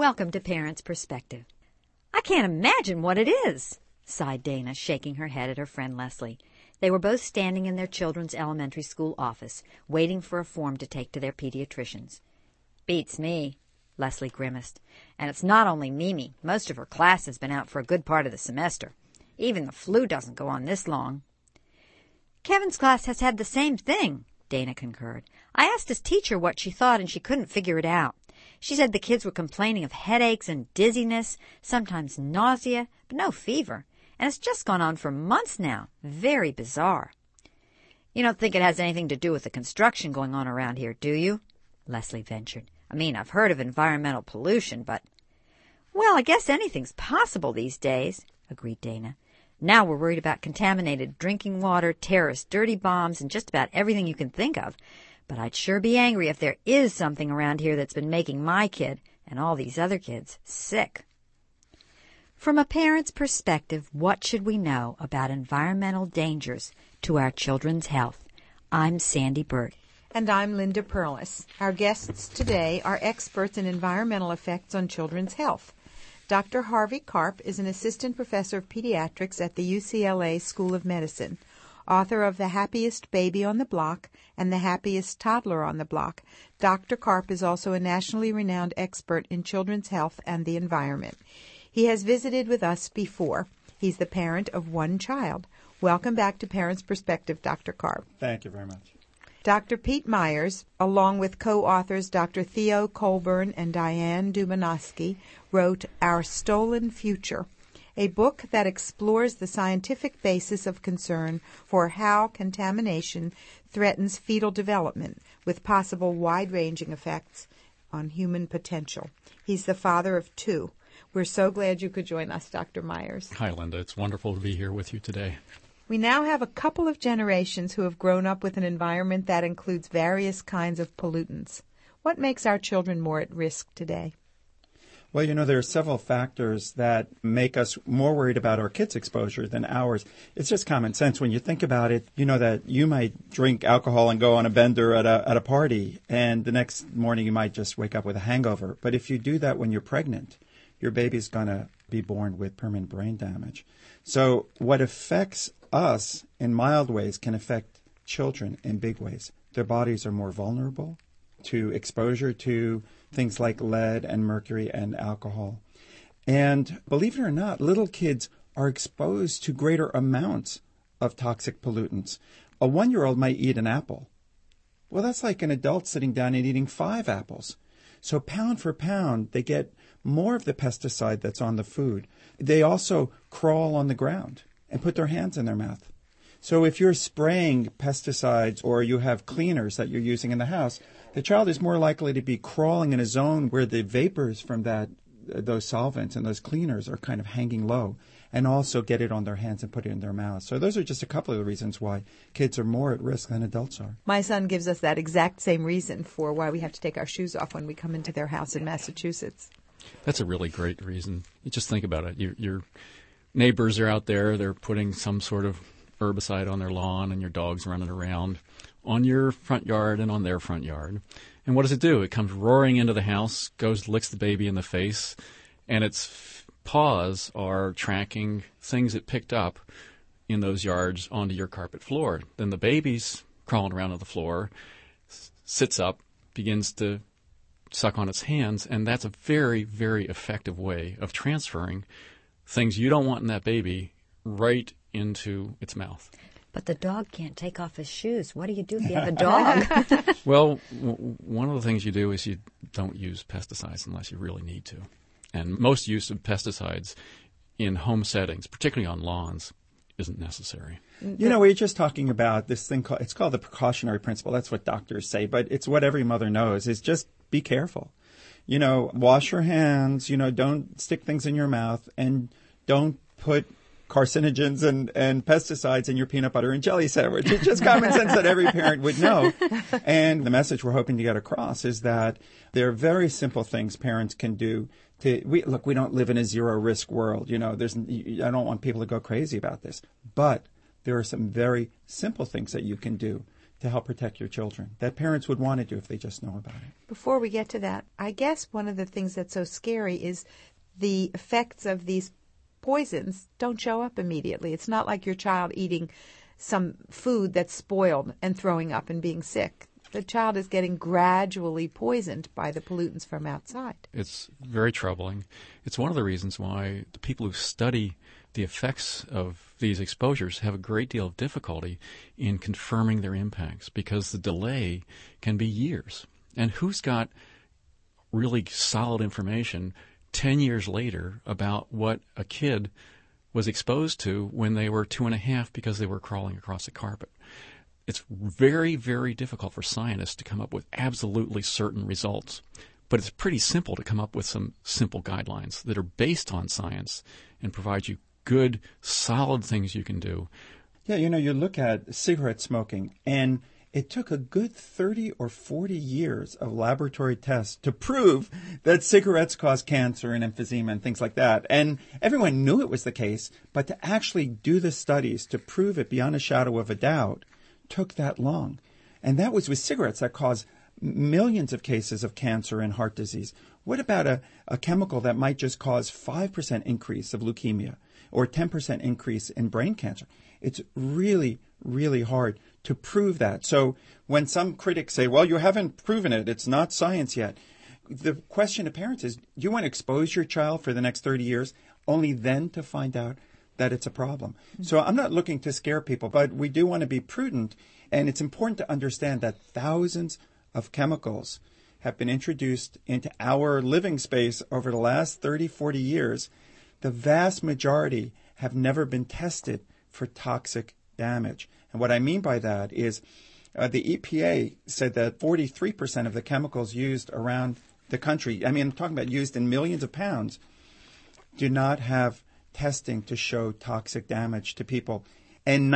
Welcome to Parents' Perspective. I can't imagine what it is, sighed Dana, shaking her head at her friend Leslie. They were both standing in their children's elementary school office, waiting for a form to take to their pediatricians. Beats me, Leslie grimaced. And it's not only Mimi. Most of her class has been out for a good part of the semester. Even the flu doesn't go on this long. Kevin's class has had the same thing, Dana concurred. I asked his teacher what she thought, and she couldn't figure it out. She said the kids were complaining of headaches and dizziness, sometimes nausea, but no fever. And it's just gone on for months now. Very bizarre. You don't think it has anything to do with the construction going on around here, do you? Leslie ventured. I mean, I've heard of environmental pollution, but... Well, I guess anything's possible these days, agreed Dana. Now we're worried about contaminated drinking water, terrorist dirty bombs, and just about everything you can think of. But I'd sure be angry if there is something around here that's been making my kid, and all these other kids, sick. From a parent's perspective, what should we know about environmental dangers to our children's health? I'm Sandy Burt. And I'm Linda Perlis. Our guests today are experts in environmental effects on children's health. Dr. Harvey Karp is an assistant professor of pediatrics at the UCLA School of Medicine, author of The Happiest Baby on the Block and The Happiest Toddler on the Block. Dr. Karp is also a nationally renowned expert in children's health and the environment. He has visited with us before. He's the parent of one child. Welcome back to Parents' Perspective, Dr. Karp. Thank you very much. Dr. Pete Myers, along with co-authors Dr. Theo Colburn and Diane Dumanosky, wrote Our Stolen Future, a book that explores the scientific basis of concern for how contamination threatens fetal development, with possible wide-ranging effects on human potential. He's the father of two. We're so glad you could join us, Dr. Myers. Hi, Linda. It's wonderful to be here with you today. We now have a couple of generations who have grown up with an environment that includes various kinds of pollutants. What makes our children more at risk today? Well, there are several factors that make us more worried about our kids' exposure than ours. It's just common sense. When you think about it, you know that you might drink alcohol and go on a bender at a party, and the next morning you might just wake up with a hangover. But if you do that when you're pregnant, your baby's going to be born with permanent brain damage. So what affects us in mild ways can affect children in big ways. Their bodies are more vulnerable to exposure to things like lead and mercury and alcohol. And believe it or not, little kids are exposed to greater amounts of toxic pollutants. A 1-year-old might eat an apple. Well, that's like an adult sitting down and eating 5 apples. So pound for pound, they get more of the pesticide that's on the food. They also crawl on the ground and put their hands in their mouth. So if you're spraying pesticides or you have cleaners that you're using in the house, the child is more likely to be crawling in a zone where the vapors from those solvents and those cleaners are kind of hanging low, and also get it on their hands and put it in their mouths. So those are just a couple of the reasons why kids are more at risk than adults are. My son gives us that exact same reason for why we have to take our shoes off when we come into their house in Massachusetts. That's a really great reason. You just think about it. Your neighbors are out there. They're putting some sort of herbicide on their lawn, and your dog's running around on your front yard and on their front yard. And what does it do? It comes roaring into the house, licks the baby in the face, and its paws are tracking things it picked up in those yards onto your carpet floor. Then the baby's crawling around on the floor, sits up, begins to suck on its hands, and that's a very, very effective way of transferring things you don't want in that baby right into its mouth. But the dog can't take off his shoes. What do you do if you have a dog? Well, one of the things you do is you don't use pesticides unless you really need to. And most use of pesticides in home settings, particularly on lawns, isn't necessary. We're just talking about this thing it's called the precautionary principle. That's what doctors say, but it's what every mother knows, is just be careful. Wash your hands, don't stick things in your mouth, and don't put carcinogens and pesticides in your peanut butter and jelly sandwich. It's just common sense that every parent would know. And the message we're hoping to get across is that there are very simple things parents can do. We don't live in a zero-risk world. I don't want people to go crazy about this. But there are some very simple things that you can do to help protect your children that parents would want to do if they just know about it. Before we get to that, I guess one of the things that's so scary is the effects of these poisons don't show up immediately. It's not like your child eating some food that's spoiled and throwing up and being sick. The child is getting gradually poisoned by the pollutants from outside. It's very troubling. It's one of the reasons why the people who study the effects of these exposures have a great deal of difficulty in confirming their impacts, because the delay can be years. And who's got really solid information 10 years later about what a kid was exposed to when they were 2.5 because they were crawling across the carpet? It's very, very difficult for scientists to come up with absolutely certain results. But it's pretty simple to come up with some simple guidelines that are based on science and provide you good, solid things you can do. Yeah, you look at cigarette smoking, and it took a good 30 or 40 years of laboratory tests to prove that cigarettes cause cancer and emphysema and things like that. And everyone knew it was the case, but to actually do the studies to prove it beyond a shadow of a doubt took that long. And that was with cigarettes that cause millions of cases of cancer and heart disease. What about a chemical that might just cause 5% increase of leukemia or 10% increase in brain cancer? It's really, really hard to prove that. So when some critics say, well, you haven't proven it, it's not science yet, the question to parents is, you want to expose your child for the next 30 years only then to find out that it's a problem? Mm-hmm. So I'm not looking to scare people, but we do want to be prudent. And it's important to understand that thousands of chemicals have been introduced into our living space over the last 30, 40 years. The vast majority have never been tested for toxic damage. And what I mean by that is the EPA said that 43% of the chemicals used around the country, I'm talking about used in millions of pounds, do not have testing to show toxic damage to people. And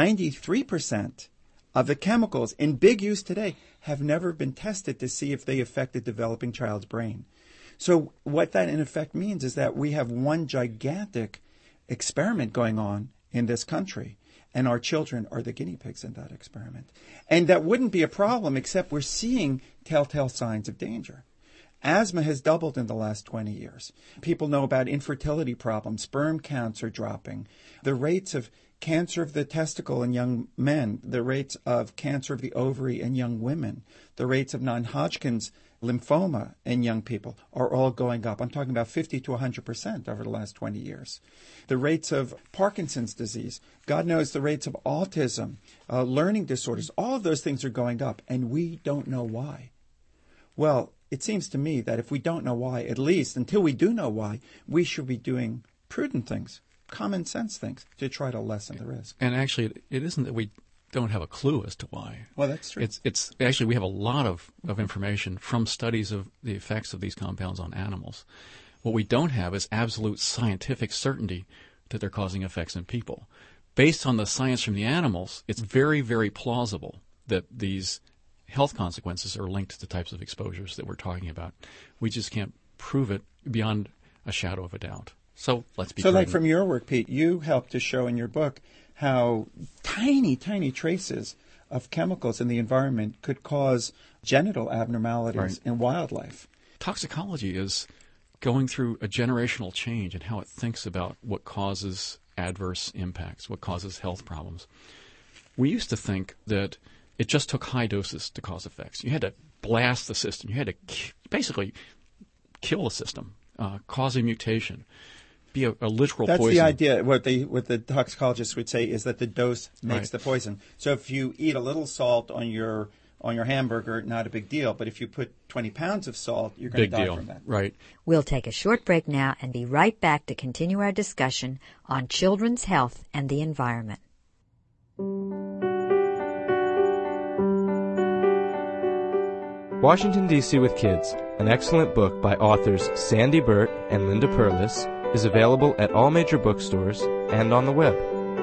93% of the chemicals in big use today have never been tested to see if they affect the developing child's brain. So what that in effect means is that we have one gigantic experiment going on in this country, and our children are the guinea pigs in that experiment. And that wouldn't be a problem except we're seeing telltale signs of danger. Asthma has doubled in the last 20 years. People know about infertility problems. Sperm counts are dropping. The rates of cancer of the testicle in young men, the rates of cancer of the ovary in young women, the rates of non-Hodgkin's lymphoma in young people are all going up. I'm talking about 50 to 100% over the last 20 years. The rates of Parkinson's disease, God knows the rates of autism, learning disorders, all of those things are going up, and we don't know why. Well, it seems to me that if we don't know why, at least until we do know why, we should be doing prudent things, common sense things, to try to lessen the risk. And actually, it isn't that we don't have a clue as to why. Well, that's true. It's actually, we have a lot of information from studies of the effects of these compounds on animals. What we don't have is absolute scientific certainty that they're causing effects in people. Based on the science from the animals, it's very, very plausible that these health consequences are linked to the types of exposures that we're talking about. We just can't prove it beyond a shadow of a doubt. So let's be prudent. Like from your work, Pete, you helped to show in your book how tiny, tiny traces of chemicals in the environment could cause genital abnormalities in wildlife. Toxicology is going through a generational change in how it thinks about what causes adverse impacts, what causes health problems. We used to think that it just took high doses to cause effects. You had to blast the system. You had to basically kill the system, cause a mutation, be a literal That's poison. That's the idea. What the toxicologists would say is that the dose makes the poison. So if you eat a little salt on your hamburger, not a big deal. But if you put 20 pounds of salt, you're going to die from that. Right. We'll take a short break now and be right back to continue our discussion on children's health and the environment. Washington, D.C. with Kids, an excellent book by authors Sandy Burt and Linda Perlis, is available at all major bookstores and on the web.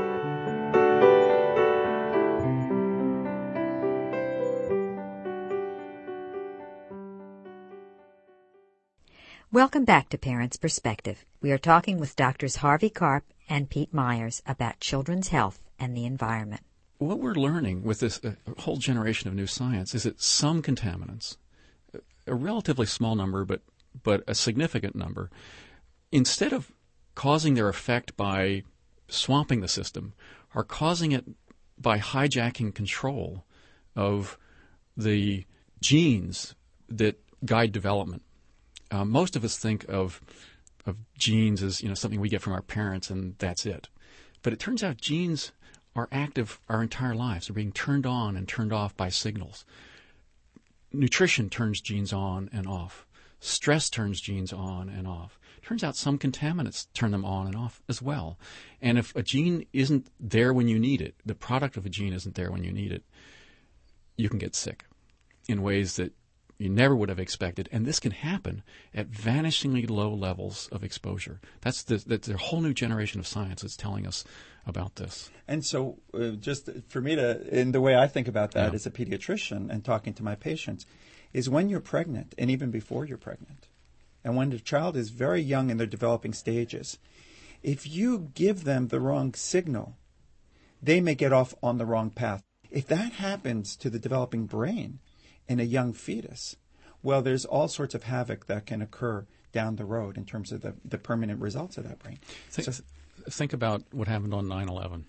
Welcome back to Parents' Perspective. We are talking with Doctors Harvey Karp and Pete Myers about children's health and the environment. what we're learning with this whole generation of new science is that some contaminants, a relatively small number, but a significant number, instead of causing their effect by swamping the system, are causing it by hijacking control of the genes that guide development. Most of us think of genes as something we get from our parents and that's it. But it turns out genes are active our entire lives. They're being turned on and turned off by signals. Nutrition turns genes on and off. Stress turns genes on and off. Turns out some contaminants turn them on and off as well. And if a gene isn't there when you need it, the product of a gene isn't there when you need it, you can get sick in ways that you never would have expected. And this can happen at vanishingly low levels of exposure. That's a whole new generation of science that's telling us about this. And so just for me in the way I think about that as a pediatrician and talking to my patients, is when you're pregnant and even before you're pregnant, and when the child is very young in their developing stages, if you give them the wrong signal, they may get off on the wrong path. If that happens to the developing brain in a young fetus, well, there's all sorts of havoc that can occur down the road in terms of the permanent results of that brain. Think about what happened on 9/11.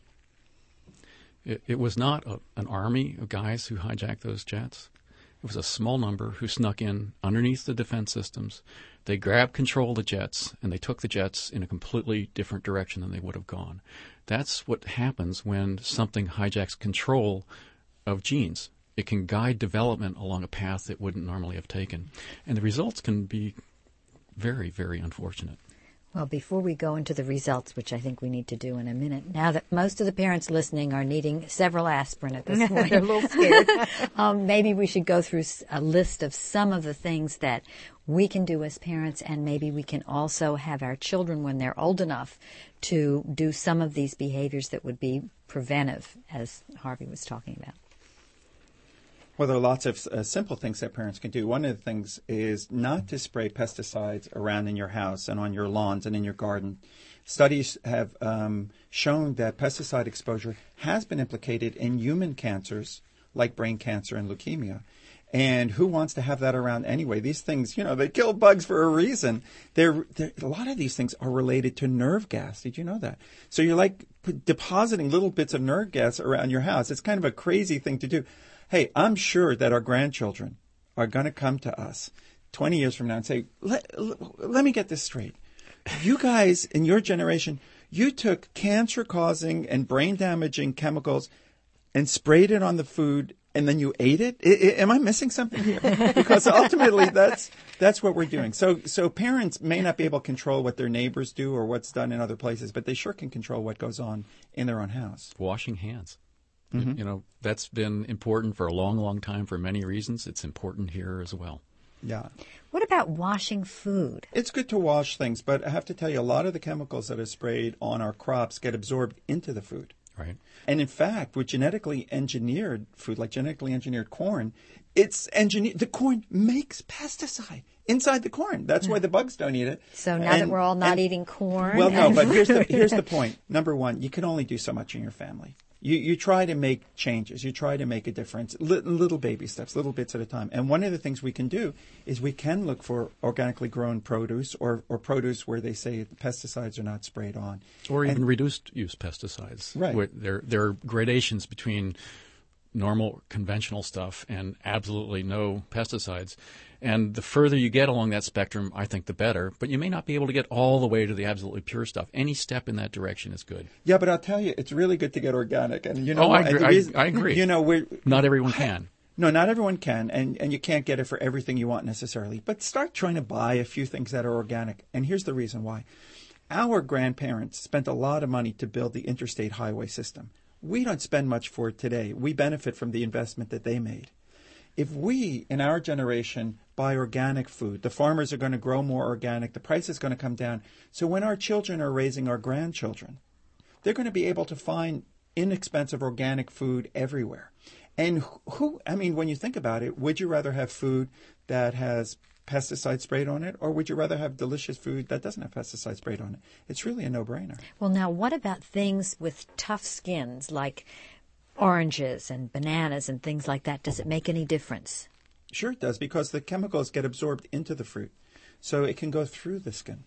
It was not an army of guys who hijacked those jets. It was a small number who snuck in underneath the defense systems. They grabbed control of the jets, and they took the jets in a completely different direction than they would have gone. That's what happens when something hijacks control of genes. It can guide development along a path it wouldn't normally have taken. And the results can be very, very unfortunate. Well, before we go into the results, which I think we need to do in a minute, now that most of the parents listening are needing several aspirin at this point, they're a little scared. Maybe we should go through a list of some of the things that we can do as parents, and maybe we can also have our children, when they're old enough, to do some of these behaviors that would be preventive, as Harvey was talking about. Well, there are lots of simple things that parents can do. One of the things is not to spray pesticides around in your house and on your lawns and in your garden. Studies have shown that pesticide exposure has been implicated in human cancers like brain cancer and leukemia. And who wants to have that around anyway? These things, they kill bugs for a reason. A lot of these things are related to nerve gas. Did you know that? So you're like depositing little bits of nerve gas around your house. It's kind of a crazy thing to do. Hey, I'm sure that our grandchildren are going to come to us 20 years from now and say, let me get this straight. You guys in your generation, you took cancer-causing and brain-damaging chemicals and sprayed it on the food, and then you ate it? Am I missing something here? Because ultimately, that's what we're doing. So parents may not be able to control what their neighbors do or what's done in other places, but they sure can control what goes on in their own house. Washing hands. Mm-hmm. That's been important for a long, long time for many reasons. It's important here as well. Yeah. What about washing food? It's good to wash things, but I have to tell you, a lot of the chemicals that are sprayed on our crops get absorbed into the food. Right. And in fact, with genetically engineered food, like genetically engineered corn, it's engineered. The corn makes pesticide inside the corn. That's why the bugs don't eat it. So now that we're all not eating corn. Well, no, but here's the point. Number one, you can only do so much in your family. You try to make changes. You try to make a difference, little baby steps, little bits at a time. And one of the things we can do is we can look for organically grown produce or produce where they say pesticides are not sprayed on. Or even reduced-use pesticides. Right. There are gradations between normal, conventional stuff and absolutely no pesticides. And the further you get along that spectrum, I think the better. But you may not be able to get all the way to the absolutely pure stuff. Any step in that direction is good. Yeah, but I'll tell you, it's really good to get organic. And I agree. Not everyone can. No, not everyone can, and you can't get it for everything you want necessarily. But start trying to buy a few things that are organic. And here's the reason why. Our grandparents spent a lot of money to build the interstate highway system. We don't spend much for it today. We benefit from the investment that they made. If we, in our generation, buy organic food, the farmers are going to grow more organic, the price is going to come down. So when our children are raising our grandchildren, they're going to be able to find inexpensive organic food everywhere. And when you think about it, would you rather have food that has pesticide sprayed on it, or would you rather have delicious food that doesn't have pesticide sprayed on it? It's really a no-brainer. Well, now, what about things with tough skins, like oranges and bananas and things like that, does it make any difference? Sure it does, because the chemicals get absorbed into the fruit, so it can go through the skin.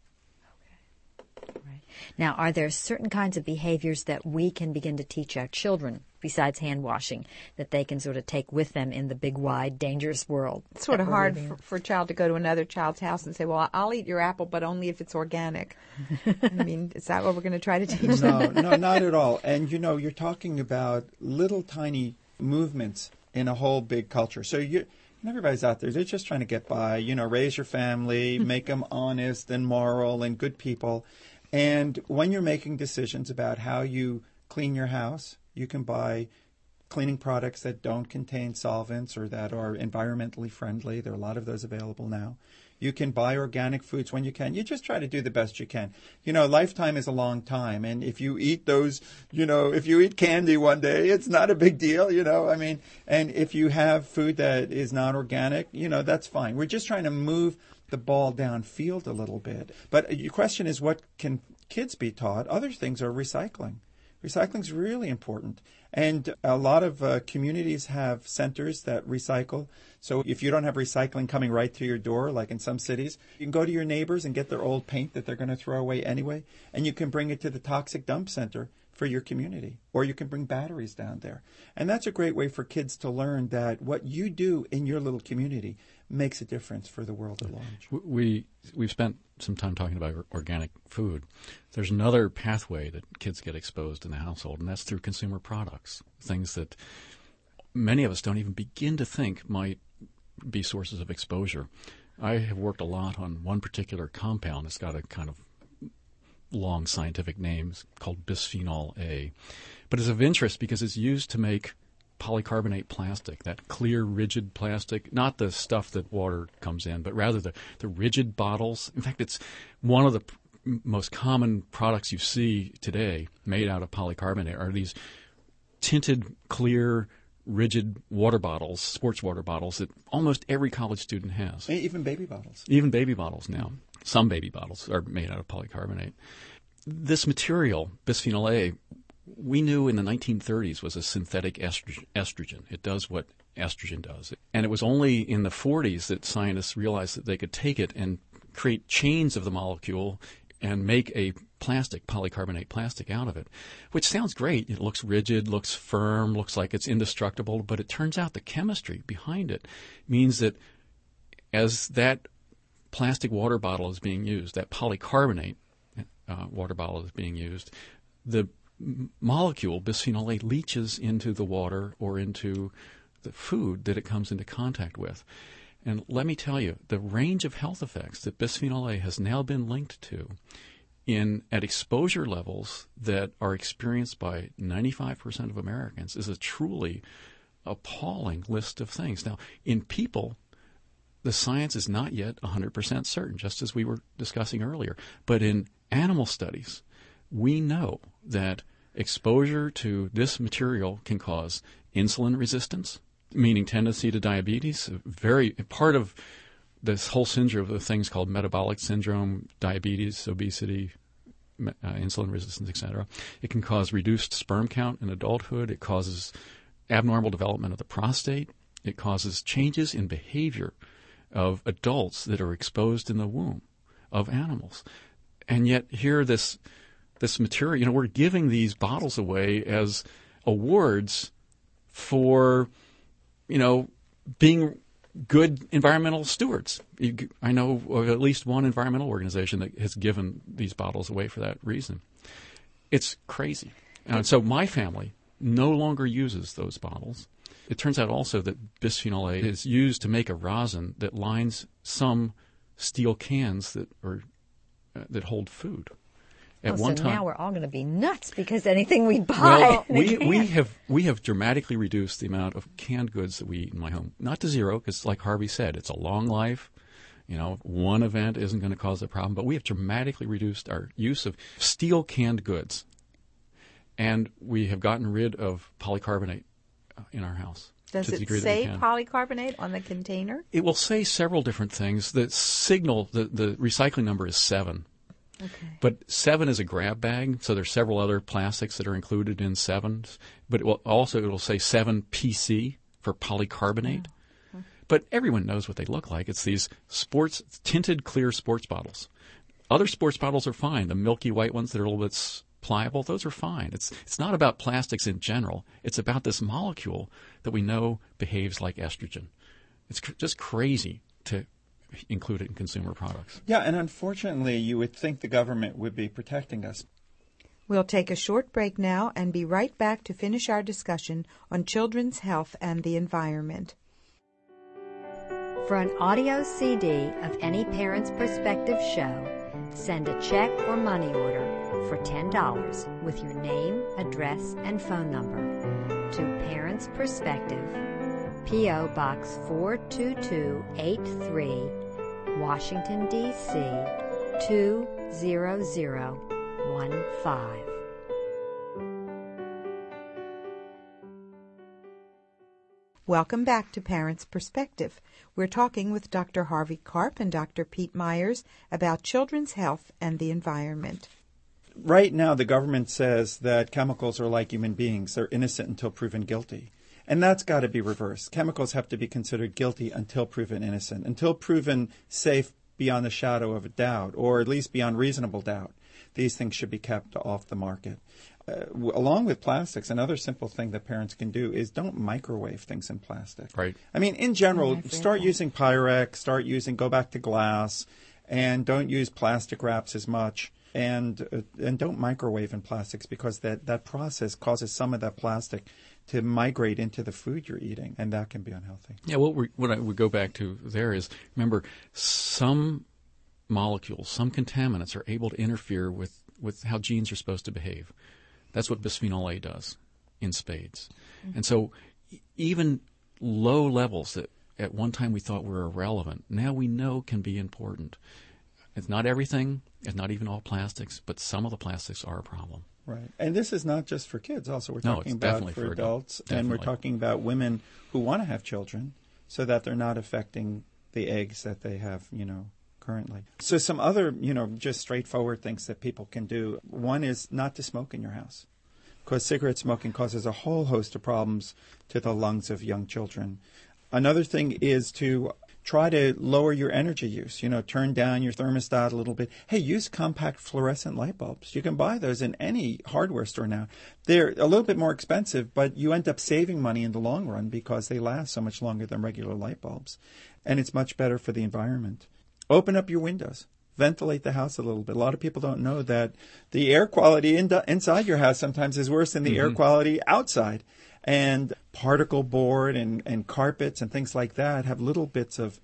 Right. Now, are there certain kinds of behaviors that we can begin to teach our children, besides hand washing, that they can sort of take with them in the big, wide, dangerous world? It's sort of hard for a child to go to another child's house and say, well, I'll eat your apple, but only if it's organic. I mean, is that what we're going to try to teach them? No, not at all. And, you're talking about little tiny movements in a whole big culture. So everybody's out there. They're just trying to get by, raise your family, make them honest and moral and good people. And when you're making decisions about how you clean your house, you can buy cleaning products that don't contain solvents or that are environmentally friendly. There are a lot of those available now. You can buy organic foods when you can. You just try to do the best you can. Lifetime is a long time. And if you eat those, if you eat candy one day, it's not a big deal, and if you have food that is not organic, that's fine. We're just trying to move the ball downfield a little bit. But your question is, what can kids be taught? Other things are recycling. Recycling is really important. And a lot of communities have centers that recycle. So if you don't have recycling coming right through your door, like in some cities, you can go to your neighbors and get their old paint that they're going to throw away anyway, and you can bring it to the toxic dump center for your community. Or you can bring batteries down there. And that's a great way for kids to learn that what you do in your little community makes a difference for the world at large. We've spent some time talking about organic food. There's another pathway that kids get exposed in the household, and that's through consumer products, things that many of us don't even begin to think might be sources of exposure. I have worked a lot on one particular compound. It's got a kind of long scientific name called bisphenol A. But it's of interest because it's used to make polycarbonate plastic, that clear, rigid plastic, not the stuff that water comes in, but rather the rigid bottles. In fact, it's one of the most common products you see today made out of polycarbonate are these tinted, clear, rigid water bottles, sports water bottles that almost every college student has. Even baby bottles. Even baby bottles now. Some baby bottles are made out of polycarbonate. This material, bisphenol A, we knew in the 1930s was a synthetic estrogen. It does what estrogen does. And it was only in the 40s that scientists realized that they could take it and create chains of the molecule and make a plastic, polycarbonate plastic out of it, which sounds great. It looks rigid, looks firm, looks like it's indestructible, but it turns out the chemistry behind it means that as that plastic water bottle is being used, that polycarbonate water bottle is being used, the molecule, bisphenol A, leaches into the water or into the food that it comes into contact with. And let me tell you, the range of health effects that bisphenol A has now been linked to at exposure levels that are experienced by 95% of Americans is a truly appalling list of things. Now, in people, the science is not yet 100% certain, just as we were discussing earlier. But in animal studies, we know that exposure to this material can cause insulin resistance, meaning tendency to diabetes. Very part of this whole syndrome of things called metabolic syndrome, diabetes, obesity, insulin resistance, etc. It can cause reduced sperm count in adulthood. It causes abnormal development of the prostate. It causes changes in behavior of adults that are exposed in the womb of animals. And yet here this material, we're giving these bottles away as awards for, being good environmental stewards. I know of at least one environmental organization that has given these bottles away for that reason. It's crazy. And so my family no longer uses those bottles. It turns out also that bisphenol A is used to make a rosin that lines some steel cans that hold food. At one time, now we're all going to be nuts because anything we buy. Well, we have dramatically reduced the amount of canned goods that we eat in my home. Not to zero, because like Harvey said, it's a long life. One event isn't going to cause a problem, but we have dramatically reduced our use of steel canned goods, and we have gotten rid of polycarbonate in our house. Does it say polycarbonate on the container? It will say several different things. The signal, the recycling number is 7. Okay. But 7 is a grab bag, so there's several other plastics that are included in 7s. But it'll say 7PC for polycarbonate. Oh. But everyone knows what they look like. It's these tinted clear sports bottles. Other sports bottles are fine. The milky white ones that are a little bit pliable, those are fine. It's not about plastics in general. It's about this molecule that we know behaves like estrogen. It's just crazy to include it in consumer products. Yeah, and unfortunately, you would think the government would be protecting us. We'll take a short break now and be right back to finish our discussion on children's health and the environment. For an audio CD of any Parents' Perspective show, send a check or money order for $10 with your name, address, and phone number to Parents' Perspective, P.O. Box 42283, Washington, D.C. 20015. Welcome back to Parents' Perspective. We're talking with Dr. Harvey Karp and Dr. Pete Myers about children's health and the environment. Right now, the government says that chemicals are like human beings. They're innocent until proven guilty. And that's got to be reversed. Chemicals have to be considered guilty until proven innocent, until proven safe beyond the shadow of a doubt, or at least beyond reasonable doubt. These things should be kept off the market. Along with plastics, another simple thing that parents can do is don't microwave things in plastic. Right. I mean, in general, start using Pyrex, go back to glass, and don't use plastic wraps as much. And don't microwave in plastics, because that process causes some of that plastic to migrate into the food you're eating, and that can be unhealthy. Yeah, what I would go back to there is, remember, some molecules, some contaminants are able to interfere with how genes are supposed to behave. That's what bisphenol A does in spades. Mm-hmm. And so even low levels that at one time we thought were irrelevant, now we know can be important. It's not everything. It's not even all plastics, but some of the plastics are a problem. Right. And this is not just for kids. Also, we're talking about for adults. And we're talking about women who want to have children so that they're not affecting the eggs that they have, currently. So some other, just straightforward things that people can do. One is not to smoke in your house, because cigarette smoking causes a whole host of problems to the lungs of young children. Another thing is to try to lower your energy use. Turn down your thermostat a little bit. Hey, use compact fluorescent light bulbs. You can buy those in any hardware store now. They're a little bit more expensive, but you end up saving money in the long run because they last so much longer than regular light bulbs. And it's much better for the environment. Open up your windows. Ventilate the house a little bit. A lot of people don't know that the air quality inside your house sometimes is worse than the air quality outside. And particle board and carpets and things like that have little bits of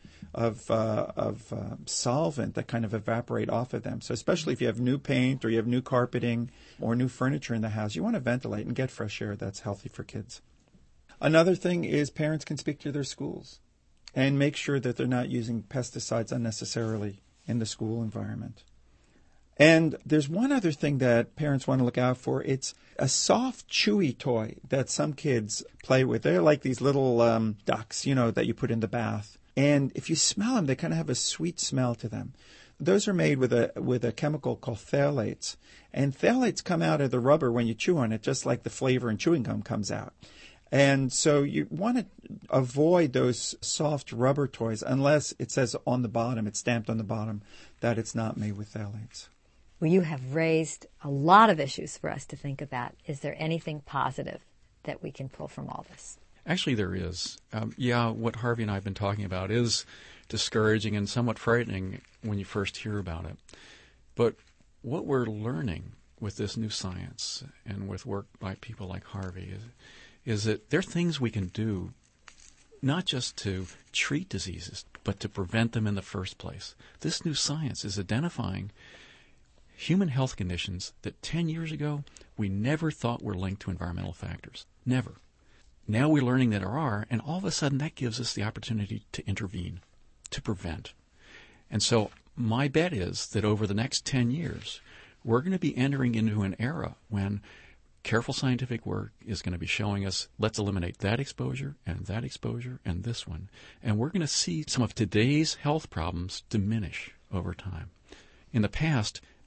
solvent that kind of evaporate off of them. So especially if you have new paint or you have new carpeting or new furniture in the house, you want to ventilate and get fresh air that's healthy for kids. Another thing is parents can speak to their schools and make sure that they're not using pesticides unnecessarily in the school environment. And there's one other thing that parents want to look out for. It's a soft, chewy toy that some kids play with. They're like these little ducks, that you put in the bath. And if you smell them, they kind of have a sweet smell to them. Those are made with a chemical called phthalates. And phthalates come out of the rubber when you chew on it, just like the flavor in chewing gum comes out. And so you want to avoid those soft rubber toys unless it says on the bottom, it's stamped on the bottom, that it's not made with phthalates. Well, you have raised a lot of issues for us to think about. Is there anything positive that we can pull from all this? Actually, there is. What Harvey and I have been talking about is discouraging and somewhat frightening when you first hear about it. But what we're learning with this new science and with work by people like Harvey is that there are things we can do not just to treat diseases, but to prevent them in the first place. This new science is identifying human health conditions that 10 years ago we never thought were linked to environmental factors. Never. Now we're learning that there are, and all of a sudden that gives us the opportunity to intervene, to prevent. And so my bet is that over the next 10 years, we're going to be entering into an era when careful scientific work is going to be showing us, let's eliminate that exposure and this one. And we're going to see some of today's health problems diminish over time. In the past,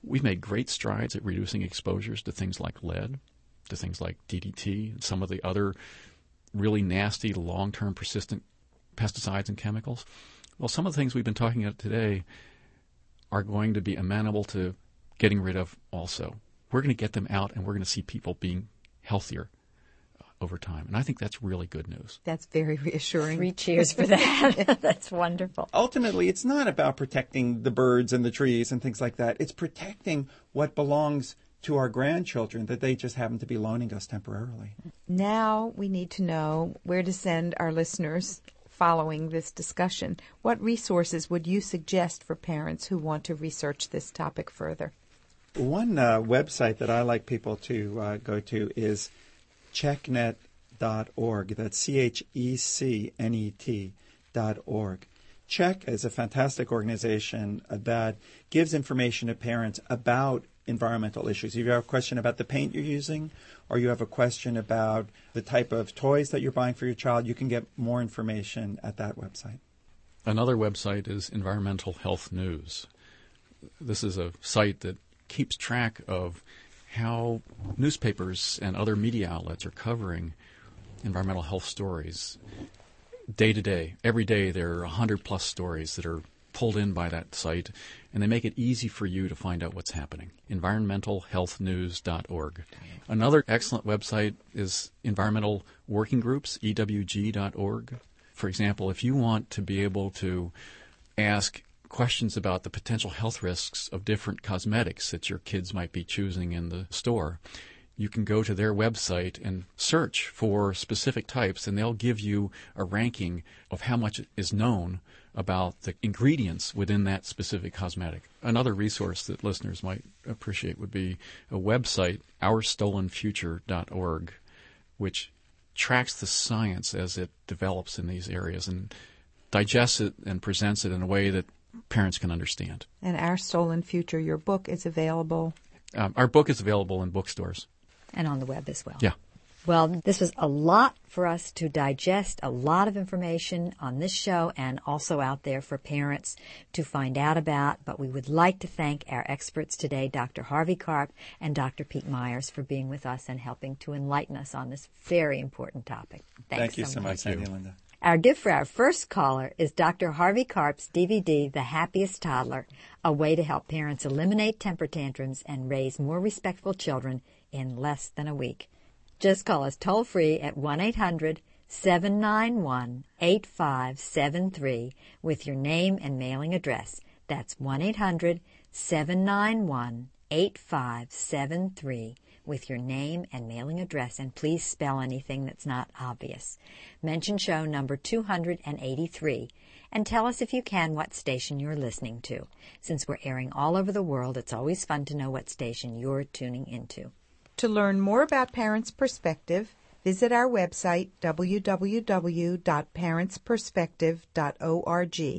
We've made great strides at reducing exposures to things like lead, to things like DDT, and some of the other really nasty, long-term persistent pesticides and chemicals. Well, some of the things we've been talking about today are going to be amenable to getting rid of also. We're going to get them out, and we're going to see people being healthier over time. And I think that's really good news. That's very reassuring. 3 cheers for that. That's wonderful. Ultimately, it's not about protecting the birds and the trees and things like that. It's protecting what belongs to our grandchildren that they just happen to be loaning us temporarily. Now we need to know where to send our listeners following this discussion. What resources would you suggest for parents who want to research this topic further? One website that I like people to go to is checknet.org. That's CHECNET.org. CHECK is a fantastic organization that gives information to parents about environmental issues. If you have a question about the paint you're using, or you have a question about the type of toys that you're buying for your child, you can get more information at that website. Another website is Environmental Health News. This is a site that keeps track of how newspapers and other media outlets are covering environmental health stories day to day. Every day there are 100-plus stories that are pulled in by that site, and they make it easy for you to find out what's happening. EnvironmentalHealthNews.org. Another excellent website is Environmental Working Groups, EWG.org. For example, if you want to be able to ask questions about the potential health risks of different cosmetics that your kids might be choosing in the store, you can go to their website and search for specific types, and they'll give you a ranking of how much is known about the ingredients within that specific cosmetic. Another resource that listeners might appreciate would be a website, OurStolenFuture.org, which tracks the science as it develops in these areas and digests it and presents it in a way that parents can understand. And Our Stolen Future, your book, is available? Our book is available in bookstores. And on the web as well. Yeah. Well, this was a lot for us to digest, a lot of information on this show and also out there for parents to find out about. But we would like to thank our experts today, Dr. Harvey Karp and Dr. Pete Myers, for being with us and helping to enlighten us on this very important topic. Thank you so much, Thank you. Sandy Linda. Our gift for our first caller is Dr. Harvey Karp's DVD, The Happiest Toddler, a way to help parents eliminate temper tantrums and raise more respectful children in less than a week. Just call us toll-free at 1-800-791-8573 with your name and mailing address. That's 1-800-791-8573 with your name and mailing address, and please spell anything that's not obvious. Mention show number 283 and tell us if you can what station you're listening to. Since we're airing all over the world, it's always fun to know what station you're tuning into. To learn more about Parents Perspective, visit our website, www.parentsperspective.org,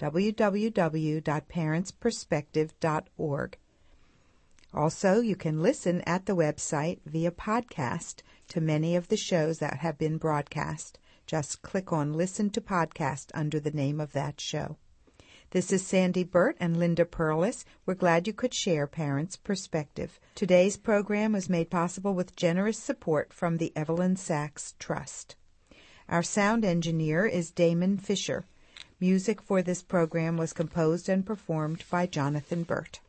www.parentsperspective.org. Also, you can listen at the website via podcast to many of the shows that have been broadcast. Just click on Listen to Podcast under the name of that show. This is Sandy Burt and Linda Perlis. We're glad you could share Parents' Perspective. Today's program was made possible with generous support from the Evelyn Sachs Trust. Our sound engineer is Damon Fisher. Music for this program was composed and performed by Jonathan Burt.